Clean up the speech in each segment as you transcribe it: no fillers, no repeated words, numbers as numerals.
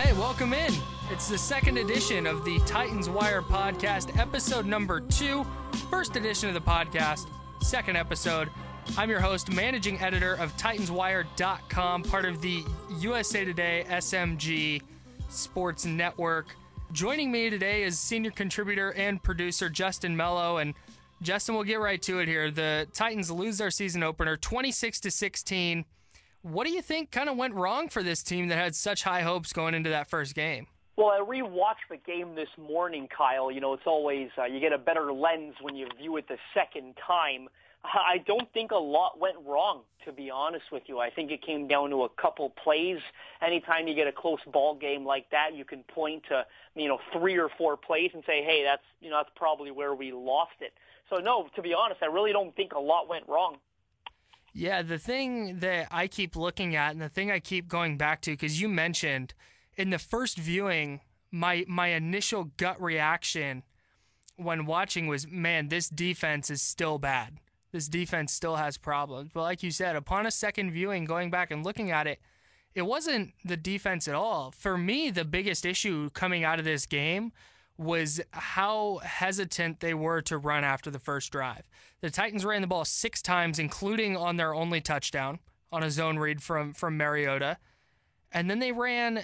Hey, welcome in. It's the second edition of the Titans Wire podcast, episode number 2. First edition of the podcast, second episode. I'm your host, managing editor of TitansWire.com, part of the USA Today SMG Sports Network. Joining me today is senior contributor and producer Justin Mello. And Justin, we'll get right to it here. The Titans lose their season opener 26-16. What do you think kind of went wrong for this team that had such high hopes going into that first game? Well, I rewatched the game this morning, Kyle. You know, it's always, you get a better lens when you view it the second time. I don't think a lot went wrong, to be honest with you. I think it came down to a couple plays. Anytime you get a close ball game like that, you can point to, 3 or 4 plays and say, hey, that's probably where we lost it. So no, to be honest, I really don't think a lot went wrong. Yeah, the thing that I keep looking at and the thing I keep going back to, because you mentioned in the first viewing, my initial gut reaction when watching was, man, this defense is still bad. This defense still has problems. But like you said, upon a second viewing, going back and looking at it, it wasn't the defense at all. For me, the biggest issue coming out of this game was how hesitant they were to run after the first drive. The Titans ran the ball 6 times, including on their only touchdown on a zone read from Mariota. And then they ran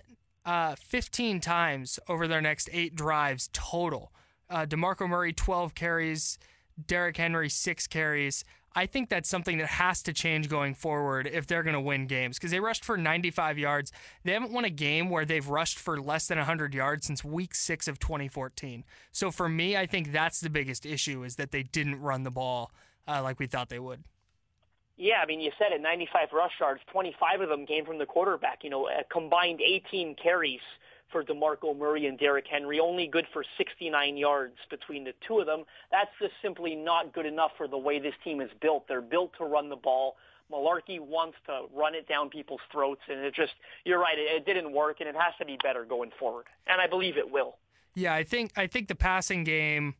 15 times over their next 8 drives total. DeMarco Murray, 12 carries. Derrick Henry, 6 carries. I think that's something that has to change going forward if they're going to win games, because they rushed for 95 yards. They haven't won a game where they've rushed for less than 100 yards since week 6 of 2014. So for me, I think that's the biggest issue, is that they didn't run the ball like we thought they would. Yeah, I mean, you said it, 95 rush yards, 25 of them came from the quarterback. A combined 18 carries for DeMarco Murray and Derrick Henry, only good for 69 yards between the two of them. That's just simply not good enough for the way this team is built. They're built to run the ball. Mularkey wants to run it down people's throats, and you're right, it didn't work, and it has to be better going forward. And I believe it will. Yeah, I think the passing game,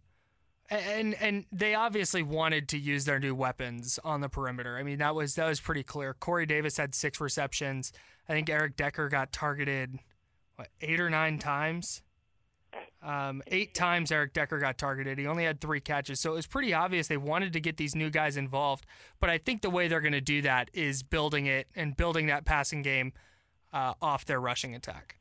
and they obviously wanted to use their new weapons on the perimeter. I mean, that was pretty clear. Corey Davis had 6 receptions. I think Eric Decker got targeted 8 or 9 times? 8 times Eric Decker got targeted. He only had 3 catches. So it was pretty obvious they wanted to get these new guys involved. But I think the way they're going to do that is building it and building that passing game off their rushing attack.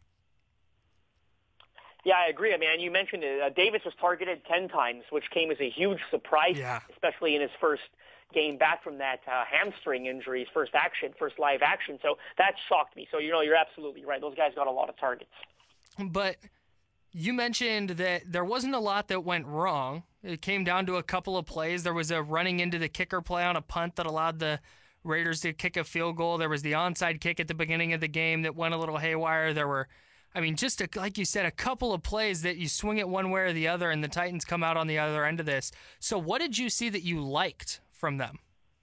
Yeah, I agree. I mean, you mentioned it. Davis was targeted 10 times, which came as a huge surprise, especially in his first game back from that hamstring injury, his first live action. So that shocked me. So, you're absolutely right. Those guys got a lot of targets. But you mentioned that there wasn't a lot that went wrong. It came down to a couple of plays. There was a running into the kicker play on a punt that allowed the Raiders to kick a field goal. There was the onside kick at the beginning of the game that went a little haywire. There were, like you said, a couple of plays that you swing it one way or the other, and the Titans come out on the other end of this. So what did you see that you liked from them?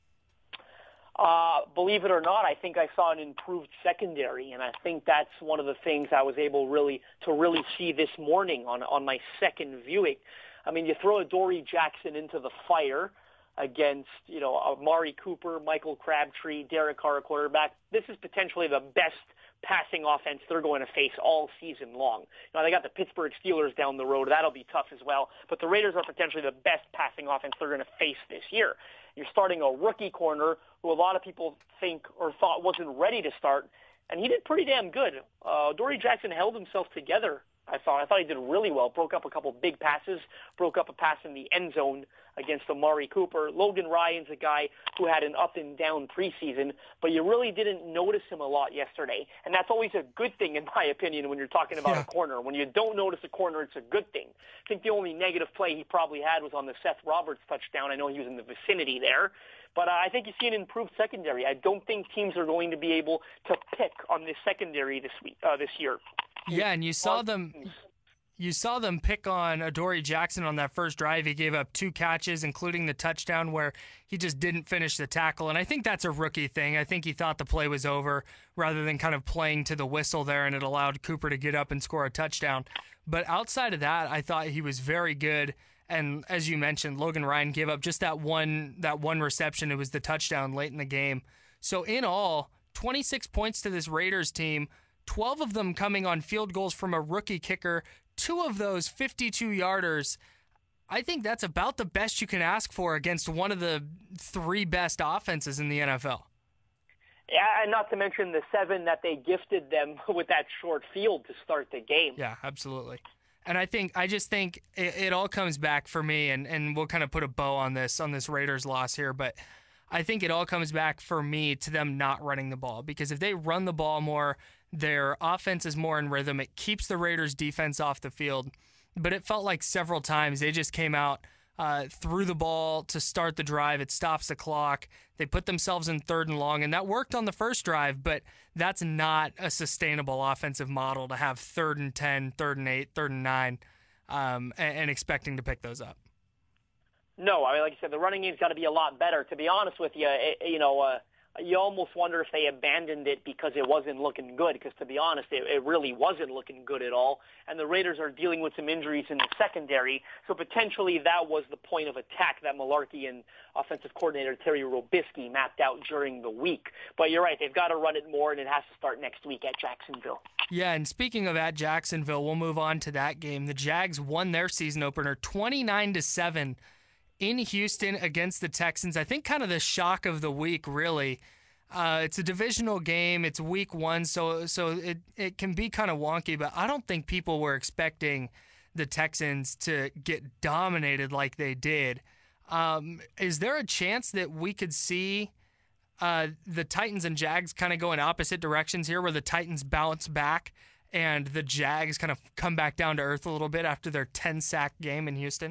Believe it or not, I think I saw an improved secondary, and I think that's one of the things I was able to really see this morning on my second viewing. I mean, you throw Adoree Jackson into the fire against, Amari Cooper, Michael Crabtree, Derek Carr, quarterback. This is potentially the best passing offense they're going to face all season long. Now, they got the Pittsburgh Steelers down the road. That'll be tough as well. But the Raiders are potentially the best passing offense they're going to face this year. You're starting a rookie corner who a lot of people think or thought wasn't ready to start, and he did pretty damn good. Adoree Jackson held himself together, I thought he did really well. Broke up a couple big passes, broke up a pass in the end zone against Amari Cooper. Logan Ryan's a guy who had an up and down preseason, but you really didn't notice him a lot yesterday. And that's always a good thing, in my opinion, when you're talking about a corner. When you don't notice a corner, it's a good thing. I think the only negative play he probably had was on the Seth Roberts touchdown. I know he was in the vicinity there. But I think you see an improved secondary. I don't think teams are going to be able to pick on this secondary this year. Yeah, and you saw them pick on Adoree Jackson on that first drive. He gave up 2 catches, including the touchdown where he just didn't finish the tackle. And I think that's a rookie thing. I think he thought the play was over rather than kind of playing to the whistle there, and it allowed Cooper to get up and score a touchdown. But outside of that, I thought he was very good. And as you mentioned, Logan Ryan gave up just that one reception. It was the touchdown late in the game. So in all, 26 points to this Raiders team, 12 of them coming on field goals from a rookie kicker, 2 of those 52-yarders. I think that's about the best you can ask for against one of the 3 best offenses in the NFL. Yeah, and not to mention the 7 that they gifted them with that short field to start the game. Yeah, absolutely. And I just think it all comes back for me, and we'll kind of put a bow on this Raiders loss here, but I think it all comes back for me to them not running the ball, because if they run the ball more, their offense is more in rhythm. It keeps the Raiders defense off the field, but it felt like several times they just came out, threw the ball to start the drive. It stops the clock. They put themselves in 3rd and long, and that worked on the first drive, but that's not a sustainable offensive model to have 3rd and 10, 3rd and 8, 3rd and 9, and expecting to pick those up. No, I mean, like you said, the running game's got to be a lot better. To be honest with you, you almost wonder if they abandoned it because it wasn't looking good, because to be honest, it really wasn't looking good at all. And the Raiders are dealing with some injuries in the secondary, so potentially that was the point of attack that Mularkey and offensive coordinator Terry Robisky mapped out during the week. But you're right, they've got to run it more, and it has to start next week at Jacksonville. Yeah, and speaking of at Jacksonville, we'll move on to that game. The Jags won their season opener 29-7 in Houston against the Texans. I think kind of the shock of the week, really. It's a divisional game. It's week 1, so it can be kind of wonky, but I don't think people were expecting the Texans to get dominated like they did. Is there a chance that we could see the Titans and Jags kind of go in opposite directions here, where the Titans bounce back and the Jags kind of come back down to earth a little bit after their 10-sack game in Houston?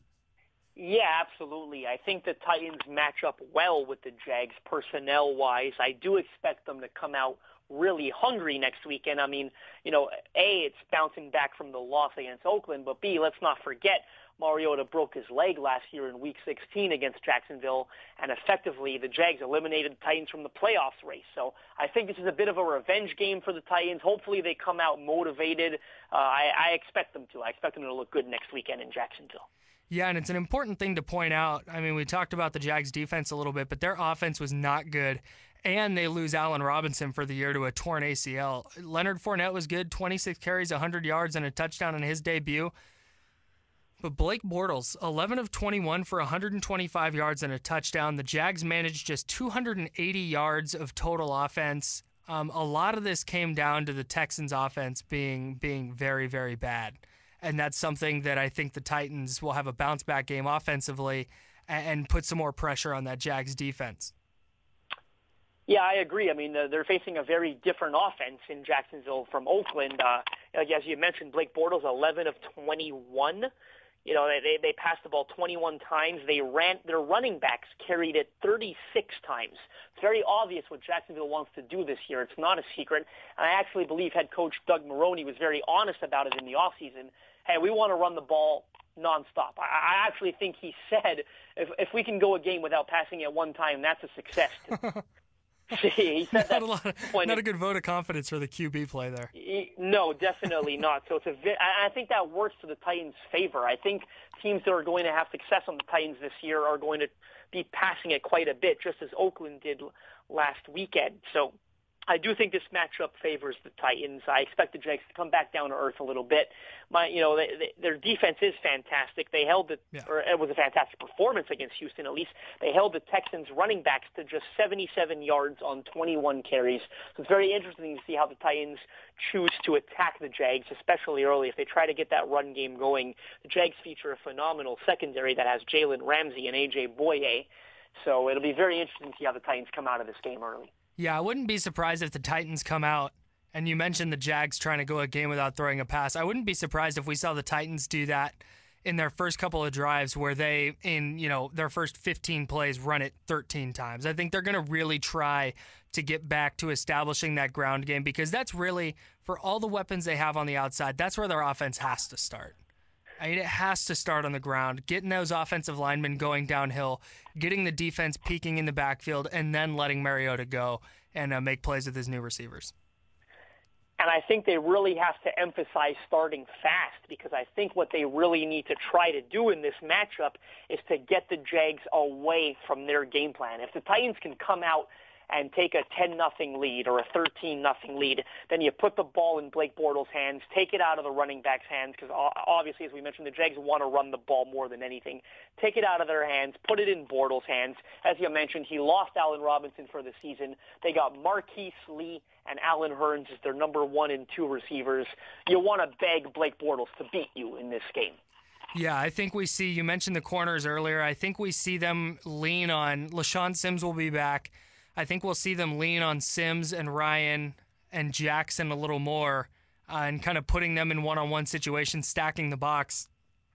Yeah, absolutely. I think the Titans match up well with the Jags personnel-wise. I do expect them to come out really hungry next weekend. I mean, A, it's bouncing back from the loss against Oakland, but B, let's not forget Mariota broke his leg last year in Week 16 against Jacksonville, and effectively the Jags eliminated the Titans from the playoffs race. So I think this is a bit of a revenge game for the Titans. Hopefully they come out motivated. I expect them to. I expect them to look good next weekend in Jacksonville. Yeah, and it's an important thing to point out. I mean, we talked about the Jags' defense a little bit, but their offense was not good, and they lose Allen Robinson for the year to a torn ACL. Leonard Fournette was good, 26 carries, 100 yards, and a touchdown in his debut. But Blake Bortles, 11 of 21 for 125 yards and a touchdown. The Jags managed just 280 yards of total offense. A lot of this came down to the Texans' offense being very, very bad. And that's something that I think the Titans will have a bounce-back game offensively and put some more pressure on that Jags defense. Yeah, I agree. I mean, they're facing a very different offense in Jacksonville from Oakland. As you mentioned, Blake Bortles, 11 of 21. They passed the ball 21 times. Their running backs carried it 36 times. It's very obvious what Jacksonville wants to do this year. It's not a secret. And I actually believe head coach Doug Marrone was very honest about it in the offseason. Hey, we want to run the ball nonstop. I actually think he said, if we can go a game without passing it one time, that's a success. He said not a good vote of confidence for the QB play there. No, definitely not. So I think that works to the Titans' favor. I think teams that are going to have success on the Titans this year are going to be passing it quite a bit, just as Oakland did last weekend. So I do think this matchup favors the Titans. I expect the Jags to come back down to earth a little bit. Their defense is fantastic. They held or it was a fantastic performance against Houston, at least. They held the Texans' running backs to just 77 yards on 21 carries. So it's very interesting to see how the Titans choose to attack the Jags, especially early. If they try to get that run game going, the Jags feature a phenomenal secondary that has Jalen Ramsey and A.J. Boye. So it'll be very interesting to see how the Titans come out of this game early. Yeah, I wouldn't be surprised if the Titans come out, and you mentioned the Jags trying to go a game without throwing a pass. I wouldn't be surprised if we saw the Titans do that in their first couple of drives where they, in their first 15 plays, run it 13 times. I think they're going to really try to get back to establishing that ground game, because that's really, for all the weapons they have on the outside, that's where their offense has to start. I mean, it has to start on the ground, getting those offensive linemen going downhill, getting the defense peaking in the backfield, and then letting Mariota go and make plays with his new receivers. And I think they really have to emphasize starting fast, because I think what they really need to try to do in this matchup is to get the Jags away from their game plan. If the Titans can come out and take a 10-0 lead or a 13-0 lead, then you put the ball in Blake Bortles' hands, take it out of the running back's hands, because obviously, as we mentioned, the Jags want to run the ball more than anything. Take it out of their hands, put it in Bortles' hands. As you mentioned, he lost Allen Robinson for the season. They got Marquise Lee and Allen Hurns as their number 1 and 2 receivers. You want to beg Blake Bortles to beat you in this game. Yeah, I think we see, you mentioned the corners earlier, I think we see them lean on, LaShawn Sims will be back. I think we'll see them lean on Sims and Ryan and Jackson a little more and kind of putting them in one-on-one situations, stacking the box,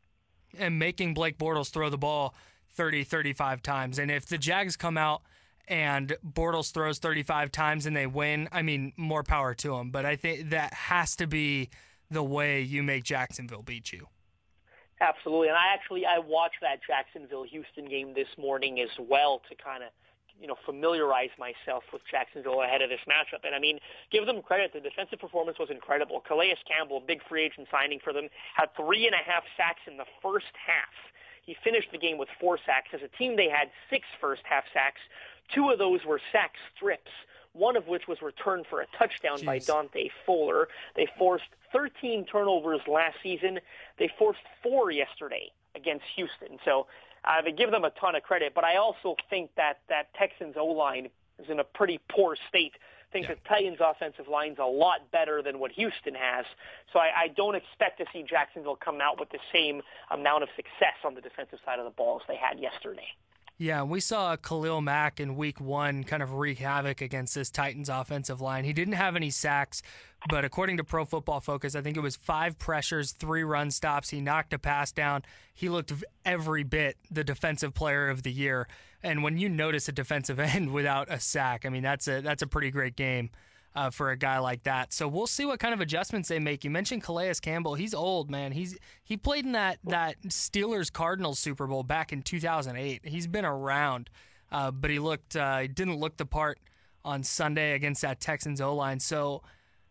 and making Blake Bortles throw the ball 30, 35 times. And if the Jags come out and Bortles throws 35 times and they win, I mean, more power to them. But I think that has to be the way you make Jacksonville beat you. Absolutely. And I watched that Jacksonville-Houston game this morning as well to kind of, familiarize myself with Jacksonville ahead of this matchup. And, I mean, give them credit. The defensive performance was incredible. Calais Campbell, big free agent signing for them, had 3.5 sacks in the first half. He finished the game with 4 sacks. As a team, they had 6 first-half sacks. 2 of those were sack strips, one of which was returned for a touchdown by Dante Fuller. They forced 13 turnovers last season. They forced 4 yesterday against Houston. So I give them a ton of credit, but I also think that Texans O-line is in a pretty poor state. I think the Titans' offensive line's a lot better than what Houston has. So I don't expect to see Jacksonville come out with the same amount of success on the defensive side of the ball as they had yesterday. Yeah, we saw Khalil Mack in week 1 kind of wreak havoc against this Titans offensive line. He didn't have any sacks, but according to Pro Football Focus, I think it was 5 pressures, 3 run stops. He knocked a pass down. He looked every bit the defensive player of the year. And when you notice a defensive end without a sack, I mean, that's a pretty great game for a guy like that. So we'll see what kind of adjustments they make. You mentioned Calais Campbell. He's old, man. He played in that Steelers-Cardinals Super Bowl back in 2008. He's been around, but he didn't look the part on Sunday against that Texans O-line. So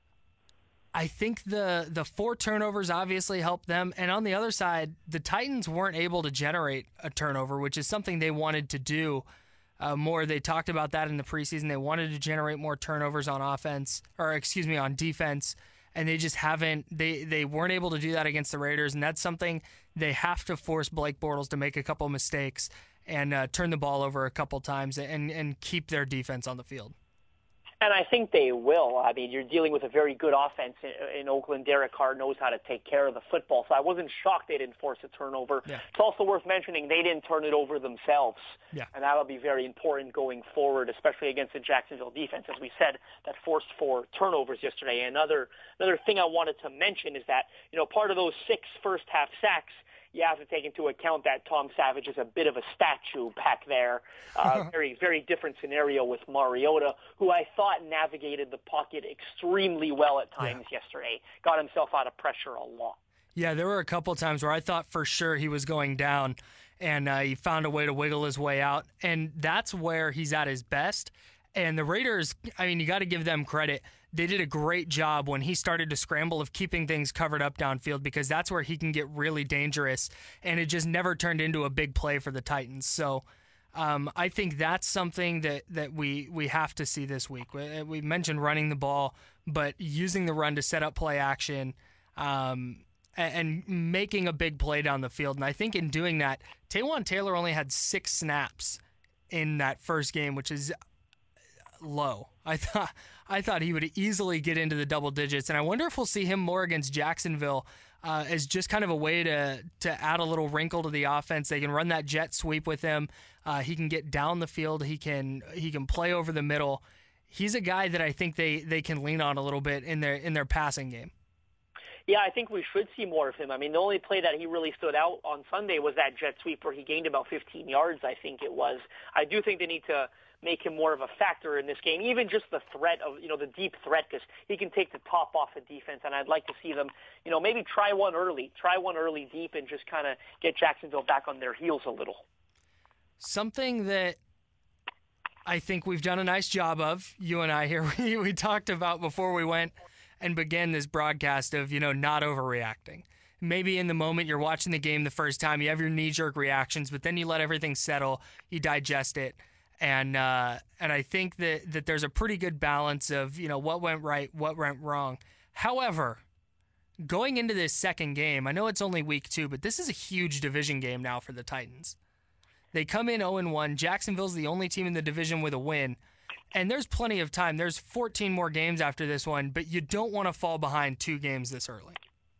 I think the 4 turnovers obviously helped them. And on the other side, the Titans weren't able to generate a turnover, which is something they wanted to do more. They talked about that in the preseason. They wanted to generate more turnovers on on defense, and they just haven't. They weren't able to do that against the Raiders, and that's something they have to force Blake Bortles to make a couple mistakes and turn the ball over a couple times and keep their defense on the field. And I think they will. I mean, you're dealing with a very good offense in Oakland. Derek Carr knows how to take care of the football. So I wasn't shocked they didn't force a turnover. Yeah. It's also worth mentioning they didn't turn it over themselves. Yeah. And that'll be very important going forward, especially against the Jacksonville defense. As we said, that forced 4 turnovers yesterday. Another thing I wanted to mention is that, part of those 6 first-half sacks, you have to take into account that Tom Savage is a bit of a statue back there. Very, very different scenario with Mariota, who I thought navigated the pocket extremely well at times yesterday. Got himself out of pressure a lot. Yeah, there were a couple of times where I thought for sure he was going down, and he found a way to wiggle his way out. And that's where he's at his best. And the Raiders, I mean, you got to give them credit. They did a great job when he started to scramble of keeping things covered up downfield, because that's where he can get really dangerous, and it just never turned into a big play for the Titans. So I think that's something that we have to see this week. We mentioned running the ball, but using the run to set up play action and making a big play down the field. And I think in doing that, Taywan Taylor only had 6 snaps in that first game, which is low. I thought he would easily get into the double digits, and I wonder if we'll see him more against Jacksonville as just kind of a way to add a little wrinkle to the offense. They can run that jet sweep with him. He can get down the field. He can play over the middle. He's a guy that I think they can lean on a little bit in their passing game. Yeah, I think we should see more of him. I mean, the only play that he really stood out on Sunday was that jet sweep where he gained about 15 yards, I think it was. I do think they need to make him more of a factor in this game, even just the threat of, the deep threat, because he can take the top off the defense, and I'd like to see them, maybe try one early deep and just kind of get Jacksonville back on their heels a little. Something that I think we've done a nice job of, you and I here, we talked about before we went and began this broadcast of, not overreacting. Maybe in the moment you're watching the game the first time, you have your knee-jerk reactions, but then you let everything settle, you digest it, And I think that there's a pretty good balance of, what went right, what went wrong. However, going into this second game, I know it's only week 2, but this is a huge division game now for the Titans. They come in 0-1. Jacksonville's the only team in the division with a win. And there's plenty of time. There's 14 more games after this one, but you don't want to fall behind 2 games this early.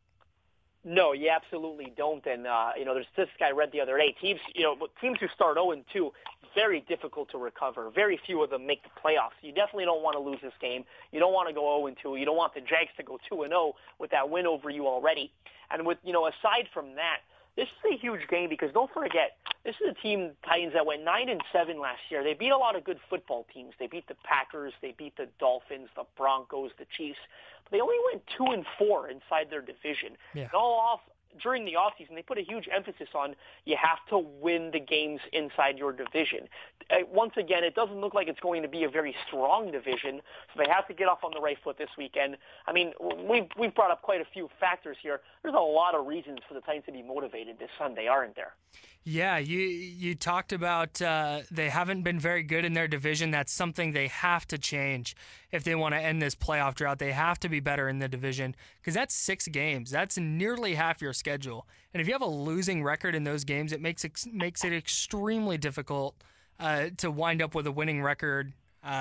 No, you absolutely don't. And, there's this guy I read the other day. Teams who start 0-2, very difficult to recover. Very few of them make the playoffs. You definitely don't want to lose this game. You don't want to go 0-2. You don't want the Jags to go 2-0 with that win over you already. And aside from that, this is a huge game because don't forget, this is a team, Titans, that went 9-7 last year. They beat a lot of good football teams. They beat the Packers, they beat the Dolphins, the Broncos, the Chiefs. But they only went 2-4 inside their division. Yeah. And during the offseason, they put a huge emphasis on you have to win the games inside your division. Once again, it doesn't look like it's going to be a very strong division, so they have to get off on the right foot this weekend. I mean, we've brought up quite a few factors here. There's a lot of reasons for the Titans to be motivated this Sunday, aren't there? Yeah, you talked about they haven't been very good in their division. That's something they have to change if they want to end this playoff drought. They have to be better in the division because that's 6 games. That's nearly half your schedule. And if you have a losing record in those games, it makes it extremely difficult to wind up with a winning record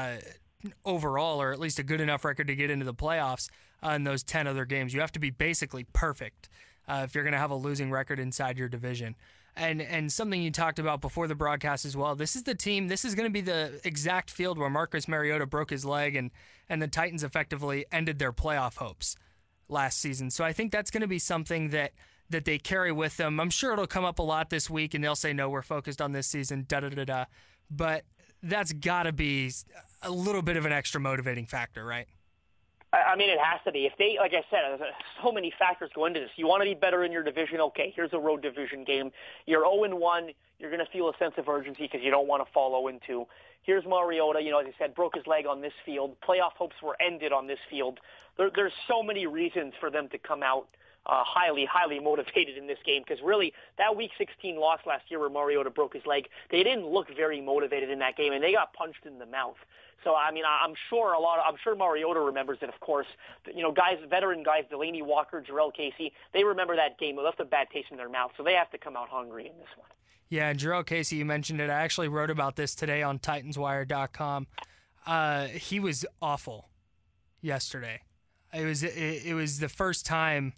overall, or at least a good enough record to get into the playoffs in those 10 other games. You have to be basically perfect if you're going to have a losing record inside your division. And something you talked about before the broadcast as well, this is the team, this is going to be the exact field where Marcus Mariota broke his leg and the Titans effectively ended their playoff hopes last season. So I think that's going to be something that they carry with them. I'm sure it'll come up a lot this week and they'll say, no, we're focused on this season, da-da-da-da. But that's got to be a little bit of an extra motivating factor, right? I mean, it has to be. If they, like I said, so many factors go into this. You want to be better in your division. Okay, here's a road division game. You're 0-1. You're going to feel a sense of urgency because you don't want to fall 0-2. Here's Mariota. As I said, broke his leg on this field. Playoff hopes were ended on this field. There's so many reasons for them to come out highly, highly motivated in this game because really that Week 16 loss last year where Mariota broke his leg, they didn't look very motivated in that game, and they got punched in the mouth. So, I mean, I'm sure Mariota remembers it, of course. Veteran guys, Delaney Walker, Jarrell Casey, they remember that game. It left a bad taste in their mouth, so they have to come out hungry in this one. Yeah, and Jarrell Casey, you mentioned it. I actually wrote about this today on TitansWire.com. He was awful yesterday. It was the first time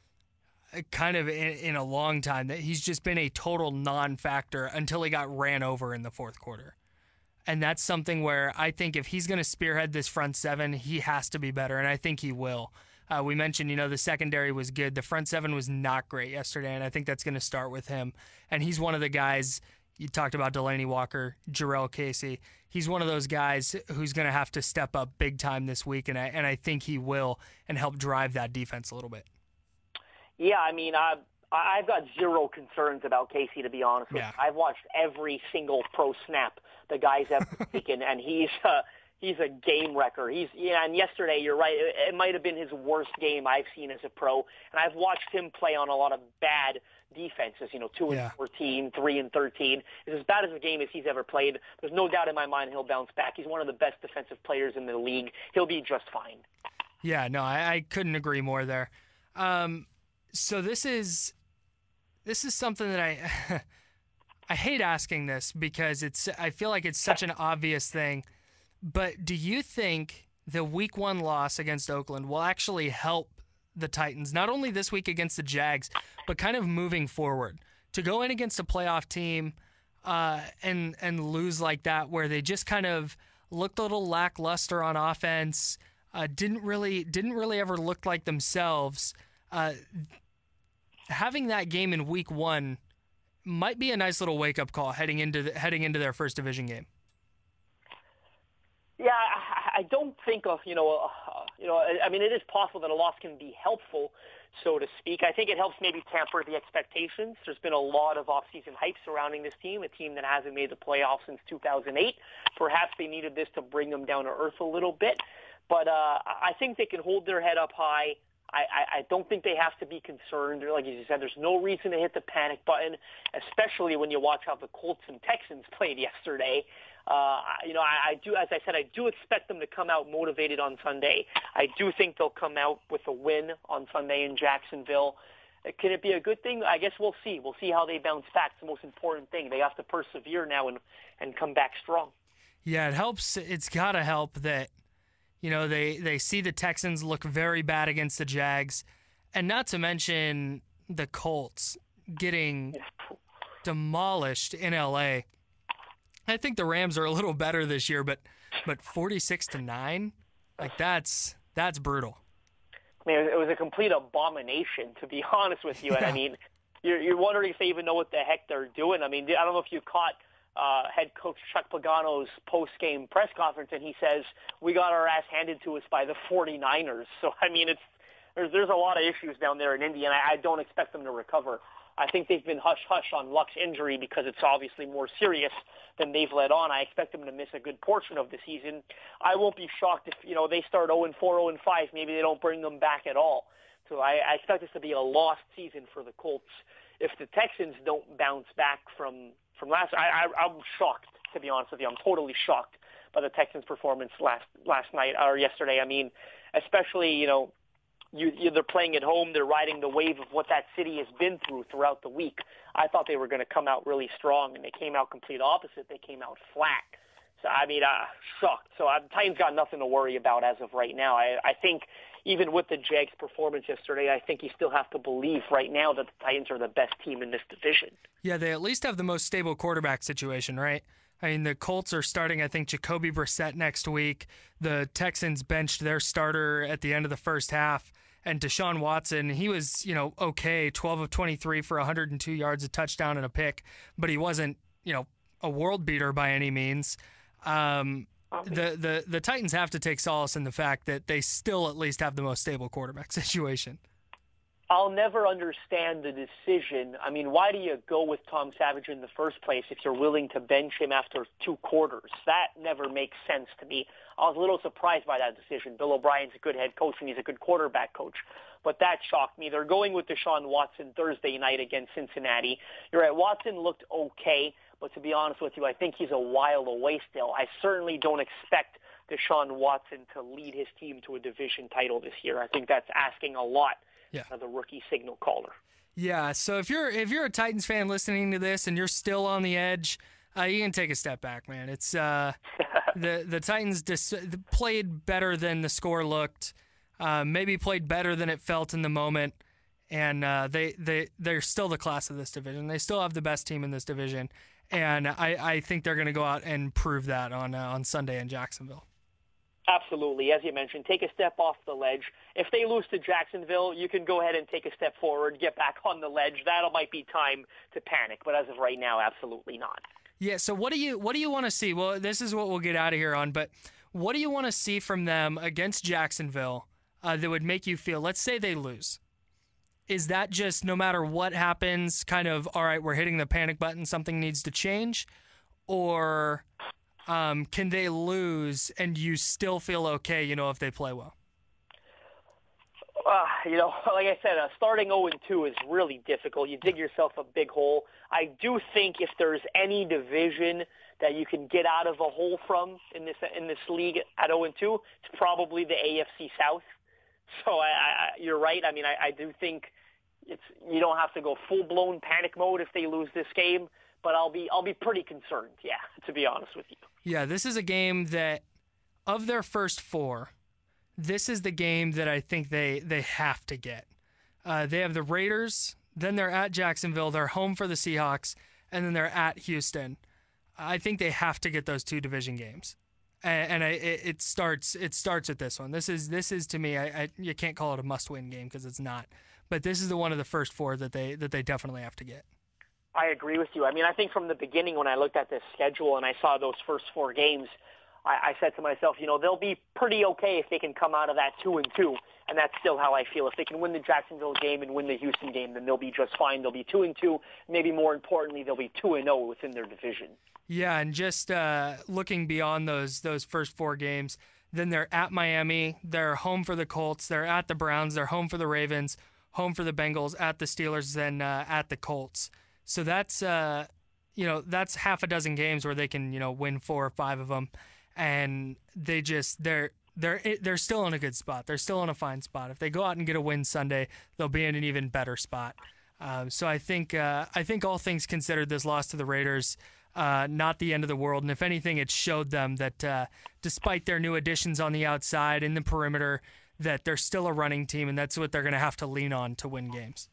kind of in a long time that he's just been a total non-factor until he got ran over in the fourth quarter. And that's something where I think if he's going to spearhead this front seven, he has to be better, and I think he will. We mentioned, the secondary was good. The front seven was not great yesterday, and I think that's going to start with him. And he's one of the guys, you talked about Delaney Walker, Jarrell Casey. He's one of those guys who's going to have to step up big time this week, and I think he will, and help drive that defense a little bit. Yeah, I mean, I've got zero concerns about Casey, to be honest with you. I've watched every single pro snap the guy's ever taken, and he's a game wrecker. And yesterday, you're right, it might have been his worst game I've seen as a pro, and I've watched him play on a lot of bad defenses, 2-14, 3-13. It's as bad as a game as he's ever played. There's no doubt in my mind he'll bounce back. He's one of the best defensive players in the league. He'll be just fine. Yeah, no, I couldn't agree more there. So this is something that I hate asking this because I feel like it's such an obvious thing, but do you think the Week 1 loss against Oakland will actually help the Titans, not only this week against the Jags, but kind of moving forward, to go in against a playoff team and lose like that, where they just kind of looked a little lackluster on offense, didn't really ever look like themselves. Having that game in Week 1 might be a nice little wake-up call heading into their first division game. Yeah, I don't think of, I mean, it is possible that a loss can be helpful, so to speak. I think it helps maybe temper the expectations. There's been a lot of offseason hype surrounding this team, a team that hasn't made the playoffs since 2008. Perhaps they needed this to bring them down to earth a little bit. But I think they can hold their head up high. I don't think they have to be concerned. Like you said, there's no reason to hit the panic button, especially when you watch how the Colts and Texans played yesterday. I do, as I said, I do expect them to come out motivated on Sunday. I do think they'll come out with a win on Sunday in Jacksonville. Can it be a good thing? I guess we'll see. We'll see how they bounce back. It's the most important thing. They have to persevere now and come back strong. Yeah, it helps. It's got to help that, they see the Texans look very bad against the Jags, and not to mention the Colts getting demolished in L.A. I think the Rams are a little better this year, but 46-9, like that's brutal. I mean, it was a complete abomination, to be honest with you. And I mean, you're wondering if they even know what the heck they're doing. I mean, I don't know if you caught head coach Chuck Pagano's post-game press conference, and he says, we got our ass handed to us by the 49ers. So, I mean, there's a lot of issues down there in Indy, and I don't expect them to recover. I think they've been hush-hush on Luck's injury because it's obviously more serious than they've let on. I expect them to miss a good portion of the season. I won't be shocked if, they start 0-4, 0-5. Maybe they don't bring them back at all. So I expect this to be a lost season for the Colts. If the Texans don't bounce back from last, I'm shocked, to be honest with you. I'm totally shocked by the Texans' performance last night or yesterday. I mean, especially, they're playing at home. They're riding the wave of what that city has been throughout the week. I thought they were going to come out really strong, and they came out complete opposite. They came out flat. So, I mean, shocked. So, Titans got nothing to worry about as of right now. I think even with the Jags' performance yesterday, I think you still have to believe right now that the Titans are the best team in this division. Yeah, they at least have the most stable quarterback situation, right? I mean, the Colts are starting, I think, Jacoby Brissett next week. The Texans benched their starter at the end of the first half. And Deshaun Watson, he was, okay, 12 of 23 for 102 yards, a touchdown, and a pick. But he wasn't, a world beater by any means. The Titans have to take solace in the fact that they still at least have the most stable quarterback situation. I'll never understand the decision. I mean, why do you go with Tom Savage in the first place if you're willing to bench him after 2 quarters? That never makes sense to me. I was a little surprised by that decision. Bill O'Brien's a good head coach, and he's a good quarterback coach. But that shocked me. They're going with Deshaun Watson Thursday night against Cincinnati. You're right, Watson looked okay, but to be honest with you, I think he's a while away still. I certainly don't expect Deshaun Watson to lead his team to a division title this year. I think that's asking a lot. Yeah, the rookie signal caller. Yeah, so if you're a Titans fan listening to this and you're still on the edge, you can take a step back, man. It's the Titans played better than the score looked, maybe played better than it felt in the moment, and they're still the class of this division. They still have the best team in this division, and I think they're going to go out and prove that on Sunday in Jacksonville. Absolutely. As you mentioned, take a step off the ledge. If they lose to Jacksonville, you can go ahead and take a step forward, get back on the ledge. That might be time to panic, but as of right now, absolutely not. Yeah, so what do you want to see? Well, this is what we'll get out of here on, but what do you want to see from them against Jacksonville that would make you feel, let's say they lose. Is that just no matter what happens, kind of, all right, we're hitting the panic button, something needs to change? Or can they lose and you still feel okay, if they play well? Like I said, starting 0-2 is really difficult. You dig yourself a big hole. I do think if there's any division that you can get out of a hole from in this league at 0-2, it's probably the AFC South. So you're right. I mean, I do think you don't have to go full-blown panic mode if they lose this game, but I'll be pretty concerned, to be honest with you. Yeah, this is a game that, of their first 4, this is the game that I think they have to get. They have the Raiders, then they're at Jacksonville, they're home for the Seahawks, and then they're at Houston. I think they have to get those 2 division games, and it starts at this one. This is to me, you can't call it a must-win game because it's not, but this is the one of the first 4 that they definitely have to get. I agree with you. I mean, I think from the beginning when I looked at this schedule and I saw those first 4 games, I said to myself, they'll be pretty okay if they can come out of that 2-2, and that's still how I feel. If they can win the Jacksonville game and win the Houston game, then they'll be just fine. They'll be 2-2. Maybe more importantly, they'll be 2-0 within their division. Yeah, and just looking beyond those first 4 games, Then they're at Miami. They're home for the Colts. They're at the Browns. They're home for the Ravens. Home for the Bengals. At the Steelers. Then at the Colts. So that's that's half a dozen games where they can win 4 or 5 of them, and they're still in a good spot. They're still in a fine spot. If they go out and get a win Sunday, they'll be in an even better spot. So I think all things considered, this loss to the Raiders, not the end of the world. And if anything, it showed them that despite their new additions on the outside in the perimeter, that they're still a running team, and that's what they're going to have to lean on to win games.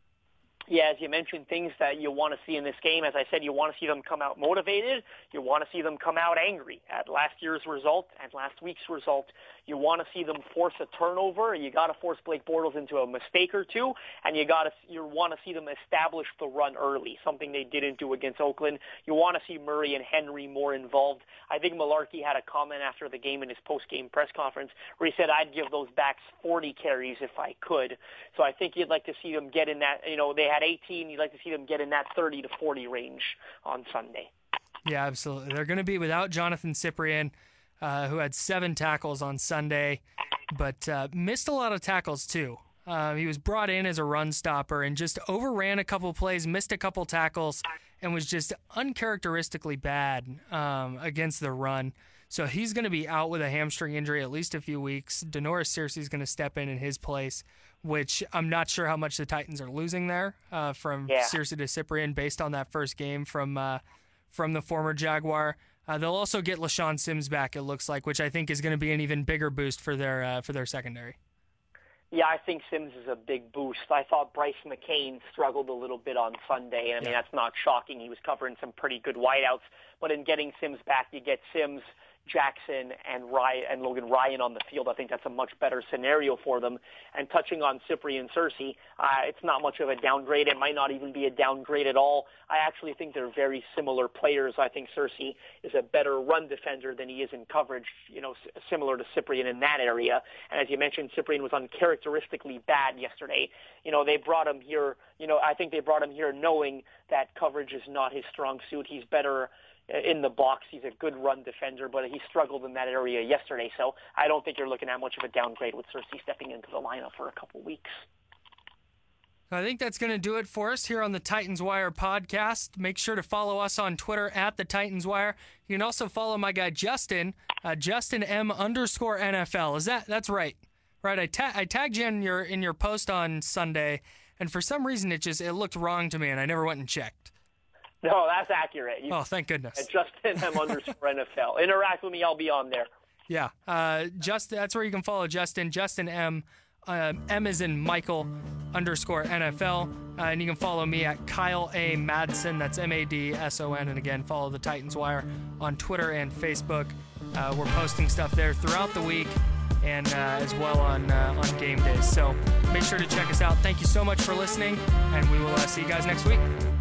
Yeah, as you mentioned, things that you want to see in this game. As I said, you want to see them come out motivated. You want to see them come out angry at last year's result and last week's result. You want to see them force a turnover. You got to force Blake Bortles into a mistake or two, and you want to see them establish the run early, something they didn't do against Oakland. You want to see Murray and Henry more involved. I think Mularkey had a comment after the game in his post-game press conference where he said, "I'd give those backs 40 carries if I could." So I think you'd like to see them get in that. They had 18. You'd like to see them get in that 30 to 40 range on Sunday. Yeah, absolutely. They're going to be without Jonathan Cyprien, who had 7 tackles on Sunday, but missed a lot of tackles too. He was brought in as a run stopper and just overran a couple plays, missed a couple tackles, and was just uncharacteristically bad against the run. So he's going to be out with a hamstring injury at least a few weeks. Denoris Searcy is going to step in his place, which I'm not sure how much the Titans are losing there from Searcy to Cyprien based on that first game from the former Jaguar. They'll also get LaShawn Sims back, it looks like, which I think is going to be an even bigger boost for their secondary. Yeah, I think Sims is a big boost. I thought Bryce McCain struggled a little bit on Sunday. I mean, that's not shocking. He was covering some pretty good wideouts. But in getting Sims back, you get Sims, Jackson, and Logan Ryan on the field. I think that's a much better scenario for them. And touching on Cyprien Searcy, it's not much of a downgrade. It might not even be a downgrade at all. I actually think they're very similar players. I think Searcy is a better run defender than he is in coverage, similar to Cyprien in that area. And as you mentioned, Cyprien was uncharacteristically bad yesterday. They brought him here, I think they brought him here knowing that coverage is not his strong suit. He's better in the box. He's a good run defender, but he struggled in that area yesterday. So I don't think you're looking at much of a downgrade with Searcy stepping into the lineup for a couple weeks. I think that's going to do it for us here on the Titans Wire podcast. Make sure to follow us on Twitter at the Titans Wire. You can also follow my guy Justin, Justin M_NFL. That's right? Right. I tagged you in your post on Sunday, and for some reason it looked wrong to me, and I never went and checked. No, that's accurate. Thank goodness. Justin M_NFL. Interact with me. I'll be on there. Yeah. That's where you can follow Justin. Justin M. M is in Michael _NFL. And you can follow me at Kyle A. Madson. That's MADSON. And again, follow the Titans Wire on Twitter and Facebook. We're posting stuff there throughout the week and as well on game days. So make sure to check us out. Thank you so much for listening, and we will see you guys next week.